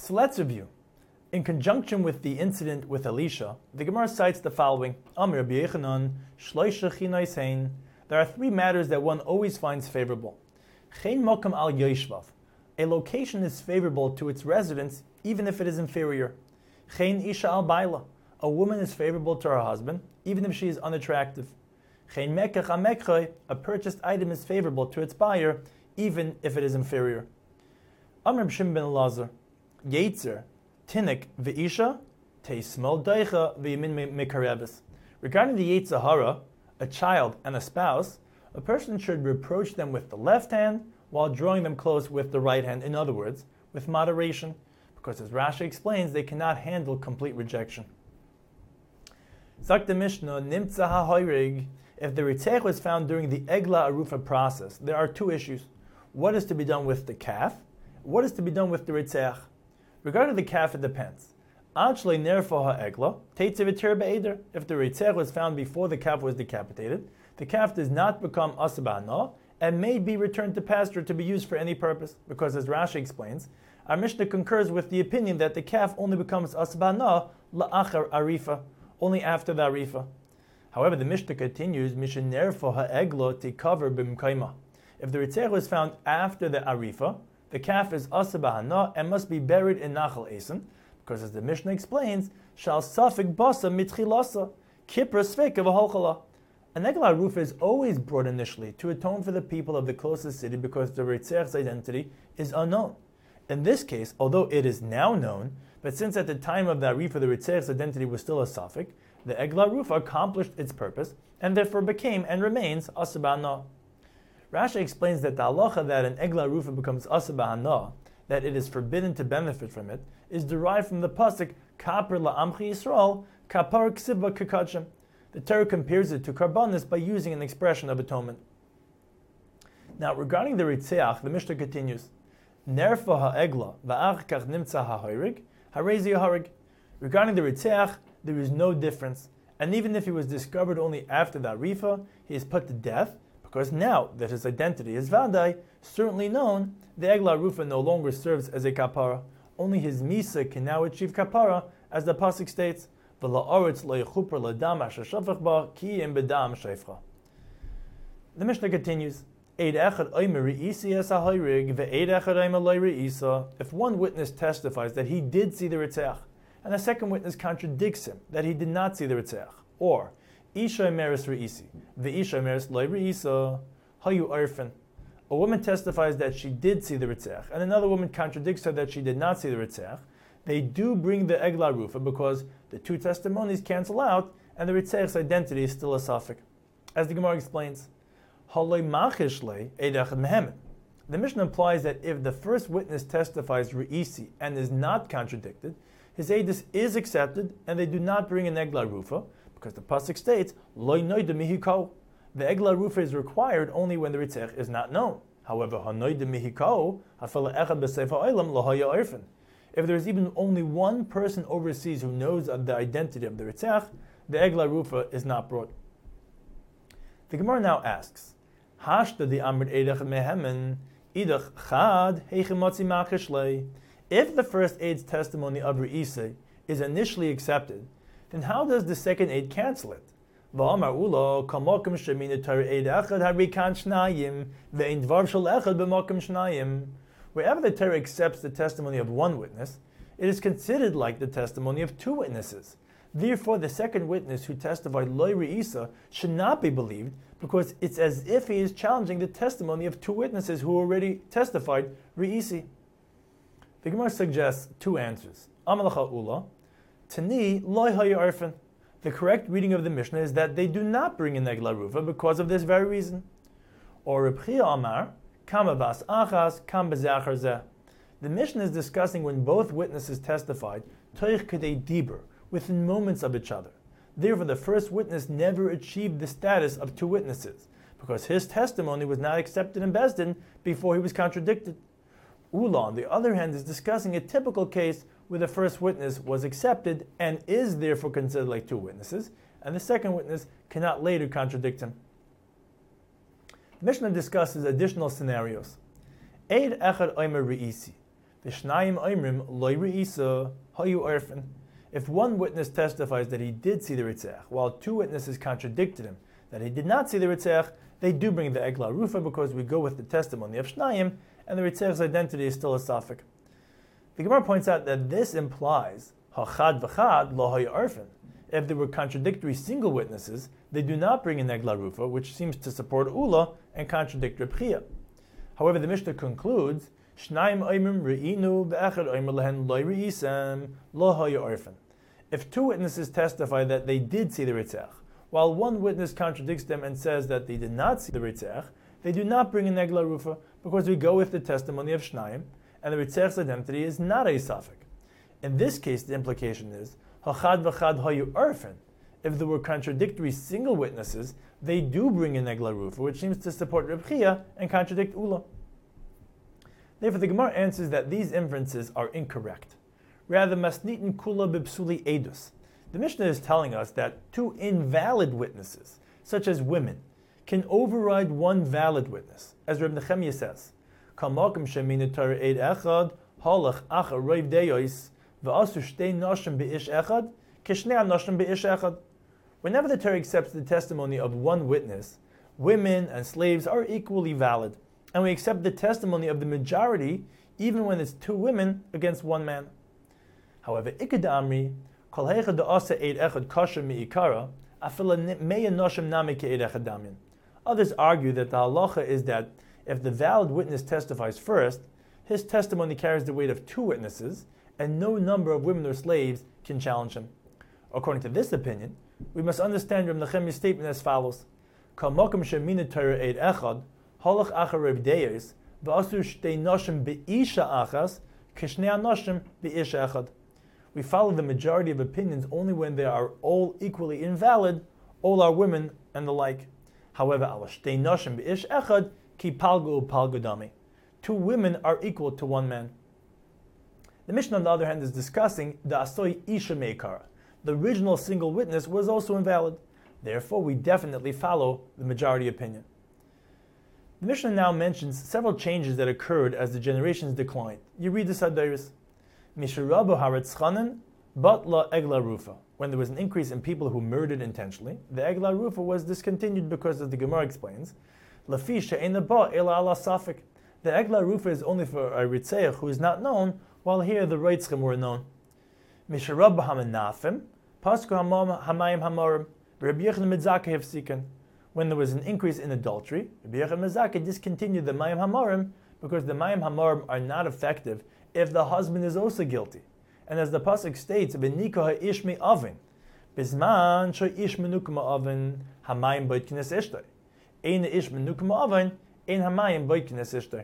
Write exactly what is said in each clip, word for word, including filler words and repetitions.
So let's review. In conjunction with the incident with Elisha, the Gemara cites the following: Amr Rabbi Yechanan, Shloisha Chinais Hein. There are three matters that one always finds favorable. Chen Mokam al Yoshvav. A location is favorable to its residents even if it is inferior. Chen Isha al Baila. A woman is favorable to her husband even if she is unattractive. Chen Mekach al Mekchoy. A purchased item is favorable to its buyer even if it is inferior. Amr Reb Shimon ben Elazar, Yetzer, Tinik v'isha, teismol deicha v'yimin mikarevis. Regarding the Yetzer Hara, a child and a spouse, a person should reproach them with the left hand while drawing them close with the right hand. In other words, with moderation, because as Rashi explains, they cannot handle complete rejection. Zak the Mishnah, Nimtza ha'hoirig. If the ritzech was found during the Egla Arufa process, there are two issues. What is to be done with the calf? What is to be done with the ritzech? Regarding the calf, it depends. If the ritzech was found before the calf was decapitated, the calf does not become asabana and may be returned to pasture to be used for any purpose, because as Rashi explains, our Mishnah concurs with the opinion that the calf only becomes asabana la'achar arifa, only after the arifa. However, the Mishnah continues, mishenerfo ha'eglo tikover b'mkaima. If the ritzech was found after the arifa, the calf is asabana and must be buried in Nachal Eisen, because as the Mishnah explains, shal safik basa mitchilasa, kipra sveka v'holchala. An egla arufa is always brought initially to atone for the people of the closest city because the ritzech's identity is unknown. In this case, although it is now known, but since at the time of the arifa the ritzech's identity was still a safik, the egla arufa accomplished its purpose and therefore became and remains asabana. Rashi explains that the halacha that an egla arufa becomes asabana, that it is forbidden to benefit from it, is derived from the pasuk Kaper la'amchi Yisrael kapar ksiva kakachem. The Torah compares it to karbanis by using an expression of atonement. Now, regarding the ritzeach, the Mishnah continues: Nerfa ha'egla va'ach kach nimtza ha'hoirig harezi harig. Regarding the ritzeach, there is no difference, and even if he was discovered only after the arifa, he is put to death, because now that his identity is vadai, certainly known, the egla arufa no longer serves as a kapara. Only his misa can now achieve kapara, as the pasuk states, "V'la'aretz lo yechuper l'dam asher shafach ba ki im bedam shefcha." The Mishnah continues, "Eid echad oimer re'isi es ha'hoirig ve'eid echad oimer lo re'isa." If one witness testifies that he did see the ritzech, and a second witness contradicts him that he did not see the ritzech, or Isha emeris re'isi, ve'isha emeris lo re'isa, hayu arfin. A woman testifies that she did see the ritzech, and another woman contradicts her that she did not see the ritzech. They do bring the egla arufa because the two testimonies cancel out, and the ritzech's identity is still a safek. As the Gemara explains, haloi machish le eidachad mehemet. The Mishnah implies that if the first witness testifies re'isi and is not contradicted, his edus is accepted, and they do not bring an egla arufa, because the pasuk states, Loi noida mihiko. The egla arufa is required only when the ritzech is not known. However, hanoida mihiko, hafala echad b'sefa oilam lohaya orphan. If there is even only one person overseas who knows of the identity of the ritzech, the egla arufa is not brought. The Gemara now asks, Hashda di amrit eidach mehemen, idach chad heichemotzi machish lei. If the first aid's testimony of re'isi is initially accepted, then how does the second aid cancel it? Wherever the Torah accepts the testimony of one witness, it is considered like the testimony of two witnesses. Therefore, the second witness who testified Loi Re'isa should not be believed, because it's as if he is challenging the testimony of two witnesses who already testified Re'isi. The Gemara suggests two answers. Amalacha Ula, Tani Loi Haya Arfin. The correct reading of the Mishnah is that they do not bring in egla arufa because of this very reason. Or Reb Chia Amar, Kama Vas Achas, Kam Bezachar Zeh. The Mishnah is discussing when both witnesses testified, Toich Kedei Dibur, within moments of each other. Therefore, the first witness never achieved the status of two witnesses, because his testimony was not accepted in Bezdin before he was contradicted. Ula, on the other hand, is discussing a typical case where the first witness was accepted and is therefore considered like two witnesses, and the second witness cannot later contradict him. The Mishnah discusses additional scenarios. Eid echad oimer re'isi. Vishnayim oimrim loy re'isa hayu orphan. If one witness testifies that he did see the ritzach, while two witnesses contradicted him that he did not see the ritzach, they do bring the egla rufa because we go with the testimony of Shnayim, and the ritzach's identity is still a suffix. The Gemara points out that this implies hachad v'chad lo hayu orphan. If there were contradictory single witnesses, they do not bring in egla rufa, which seems to support ula and contradict Reb Chia. However, the Mishnah concludes, Shnayim oimrim re'inu ve'echad oimer lehen loy re'isem lo hayu orphan. If two witnesses testify that they did see the ritzach, while one witness contradicts them and says that they did not see the ritzach, they do not bring in egla rufa because we go with the testimony of Shnayim, and the ritzach's identity is not a suffix. In this case, the implication is hachad v'chad hayu orphan. If there were contradictory single witnesses, they do bring in egla rufa, which seems to support Reb Chia and contradict ula. Therefore, the Gemara answers that these inferences are incorrect. Rather, masnitin kula bipsuli edus. The Mishnah is telling us that two invalid witnesses, such as women, can override one valid witness, as Reb Nechemia says. Kamakim shemina Torah eid echad halach achar roiv deyois v'asu shtei nashim beish echad kishnei nashim beish echad. Whenever the Torah accepts the testimony of one witness, women and slaves are equally valid, and we accept the testimony of the majority even when it's two women against one man. However, ikad amri kol heicha da'asa eid echad kasher mi'ikara afila meya nashim nami ke'eid echad damyan. Others argue that the halacha is that if the valid witness testifies first, his testimony carries the weight of two witnesses, and no number of women or slaves can challenge him. According to this opinion, we must understand Reb Nechemia's statement as follows: Kamakom shemina Torah eid echad halach achar Reb Deyos v'asu shtei nashim be'isha achas kishnei nashim be'isha echad. We follow the majority of opinions only when they are all equally invalid, all are women and the like. However, al shtei nashim be'ish echad ki palgu palgu dami. Two women are equal to one man. The Mishnah, on the other hand, is discussing the asoi isha meikara. The original single witness was also invalid. Therefore, we definitely follow the majority opinion. The Mishnah now mentions several changes that occurred as the generations declined. You read the Sadairis. Misharabu haratzchanan batla egla rufa. When there was an increase in people who murdered intentionally, the egla rufa was discontinued because, as the Gemara explains, lafi she'ena ba ela ala safik. The egla rufa is only for a ritzeach who is not known, while here the reitzchem were known. Misharab hamanafim, pasku hamayim hamarim, Rabbi Yochanan Mitzaka hefsikan. When there was an increase in adultery, Rabbi Yochanan Mitzaka discontinued the mayim hamarim because the mayim hamarim are not effective if the husband is also guilty. And as the pasuk states, "V'nikah ishmi avin, bisman sho ish menukma avin hamayim boit kines ishtay, ein ish menukma avin ein hamayim boit kines ishtay."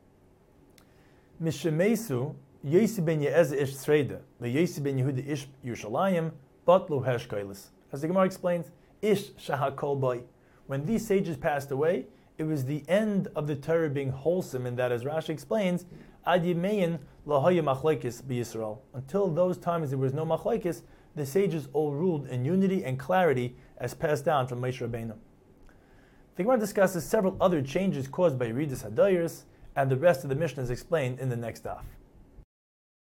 Mishemesu Yesi ben Ye'ez ish Tzreida, the Yesi ben Yehuda ish Yerushalayim, Batlu Heshkailis. As the Gemara explains, ish shahakol boy. When these sages passed away, it was the end of the Torah being wholesome, in that, as Rashi explains, Ad Yimein lahaya machlekes b'Yisrael. Until those times there was no machlekes, the sages all ruled in unity and clarity as passed down from Moshe Rabbeinu. The Gemara discusses several other changes caused by Reidus Hadayos, and the rest of the Mishnah is explained in the next daf.